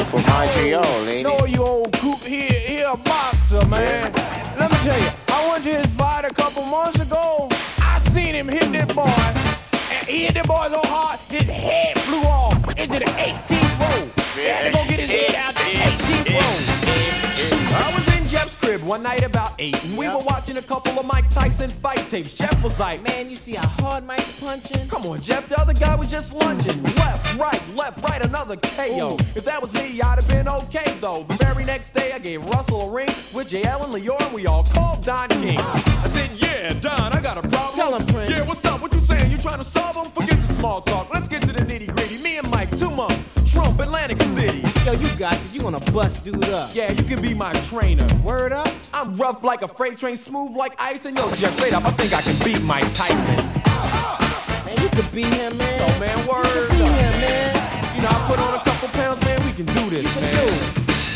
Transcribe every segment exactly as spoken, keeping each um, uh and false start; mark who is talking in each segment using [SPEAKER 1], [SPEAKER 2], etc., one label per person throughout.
[SPEAKER 1] for Montreal, ain't
[SPEAKER 2] No,
[SPEAKER 1] it?
[SPEAKER 2] you old coop, he, he a boxer, man. Let me tell you, I went to his fight a couple months ago. I seen him hit that boy, and he hit that boy so hard, his head flew off into the eighteenth row. He had to go get his head out the eighteenth row.
[SPEAKER 3] I was in Jeff's crib one night about eight, and we were watching a couple of Mike Tyson fight tapes. Jeff was like,
[SPEAKER 4] Man, you see how hard Mike's punching?
[SPEAKER 3] come on, Jeff, the other guy was just lunging. Left, right, left, right, another K O.
[SPEAKER 4] Ooh.
[SPEAKER 3] If that was me, I'd have been okay, though. The very next day, I gave Russell a ring with J L and Leora, and we all called Don King. I said, yeah, Don, I got a problem.
[SPEAKER 4] Tell him, Prince.
[SPEAKER 3] Yeah, what's up? What you saying? You trying to solve them? Forget the small talk. Let's get to the nitty-gritty. Me and Mike, two months, Trump, Atlantic City.
[SPEAKER 4] Yo, you got this. You gonna bust dude up.
[SPEAKER 3] Yeah, you can be my trainer.
[SPEAKER 4] Word up?
[SPEAKER 3] I'm rough like a freight train, smooth like ice, and yo, Jeff, straight up, I think I can beat Mike Tyson.
[SPEAKER 4] Man, you could beat him, man.
[SPEAKER 3] Yo, man, word
[SPEAKER 4] You could beat
[SPEAKER 3] up.
[SPEAKER 4] him, man.
[SPEAKER 3] You know, I put on a couple pounds, man, we can do this,
[SPEAKER 4] You
[SPEAKER 3] man.
[SPEAKER 4] can do it.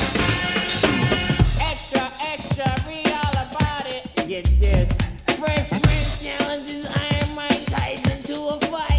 [SPEAKER 5] Extra, extra, read all about it.
[SPEAKER 4] Yes, yes.
[SPEAKER 5] Fresh Prince challenges Iron Mike Tyson to a fight.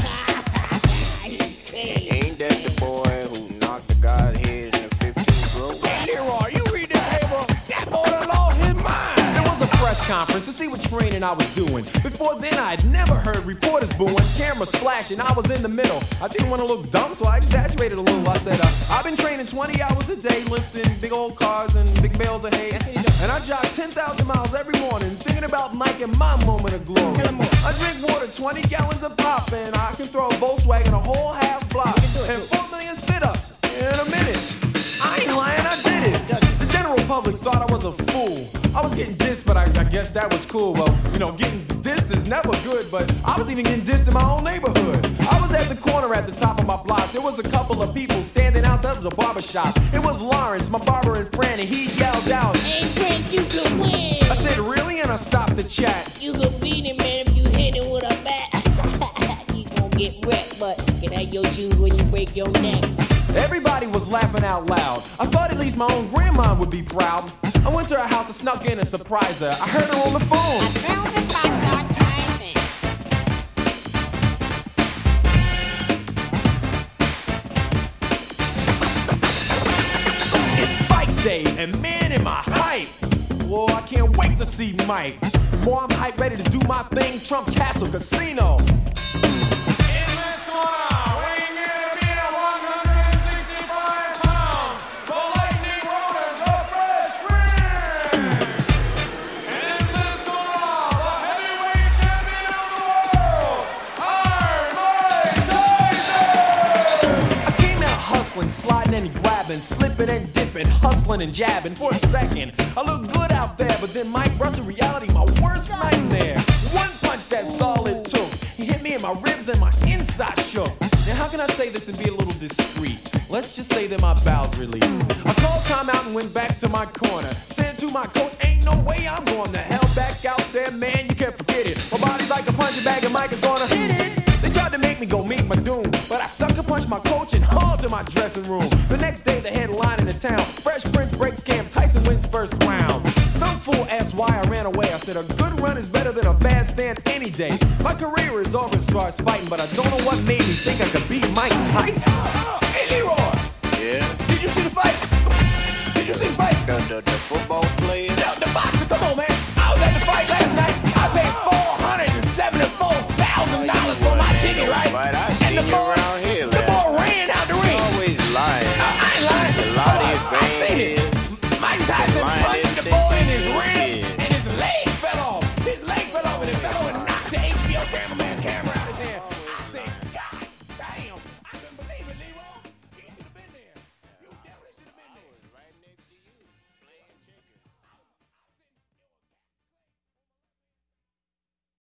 [SPEAKER 5] He's crazy.
[SPEAKER 1] Ain't that the boy who knocked the guy's head in the fifteenth row?
[SPEAKER 2] Hey, Leroy, you read that paper? That boy done lost his mind.
[SPEAKER 3] There was a press conference to see what training I was doing. Before then, I had never heard reporters booing, cameras flashing, I was in the middle. I didn't want to look dumb, so I exaggerated a little. I said, uh, I've been training twenty hours a day, lifting big old cars and big bales of hay. And I jog ten thousand miles every morning, thinking about Mike and my moment of glory. I drink water, twenty gallons of pop, and I can throw a Volkswagen a whole half block. And four million sit-ups in a minute. I ain't lying, I did it. The general public thought I was a fool. I was getting dissed, but I, I guess that was cool. Well, you know, getting dissed is never good, but I was even getting dissed in my own neighborhood. I was at the corner at the top of my block. There was a couple of people standing outside of the barber shop. It was Lawrence, my barber and friend, and he yelled out,
[SPEAKER 5] Hey, Prince, you could win.
[SPEAKER 3] I said, really? And I stopped the chat.
[SPEAKER 5] You could beat him, man, if you hit him with a bat. You gon' get wrecked, but you can have your shoes when you break your neck.
[SPEAKER 3] Everybody was laughing out loud. I thought at least my own grandma would be proud. I went to her house and snuck in and surprised her. I heard her on the phone.
[SPEAKER 5] Thrills and boxer Tyson.
[SPEAKER 3] It's fight day, and man, am I hype. Whoa, I can't wait to see Mike. Boy, I'm hyped, ready to do my thing. Trump Castle Casino. Sliding and grabbing, slipping and dipping, hustling and jabbing. For a second, I looked good out there, but then Mike brought to reality my worst nightmare. One punch, that's all it took. He hit me in my ribs and my inside shook. Now how can I say this and be a little discreet? Let's just say that my bowels released. I called time out and went back to my corner. Said to my coach, ain't no way I'm going to hell back out there, man, you can't forget it. My body's like a punching bag and Mike is gonna hit it. They tried to make me go meet my doom, but I sucker punched my coach and hauled to my dressing room. The next day, the headline in the town, Fresh Prince breaks camp, Tyson wins first round. Some fool asked why I ran away. I said a good run is better than a bad stand any day. My career is over as far as fighting, but I don't know what made me think I could beat Mike Tyson. Hey, Leroy!
[SPEAKER 1] Yeah?
[SPEAKER 3] Did you see the fight? Did you see the fight?
[SPEAKER 1] The, the, the football player?
[SPEAKER 3] The, the boxer, come on, man. I was at the fight last night. I paid four hundred seventy-four thousand dollars for my ticket, right?
[SPEAKER 1] Right, I
[SPEAKER 3] And
[SPEAKER 1] seen
[SPEAKER 3] the
[SPEAKER 1] you
[SPEAKER 3] boy,
[SPEAKER 1] around here.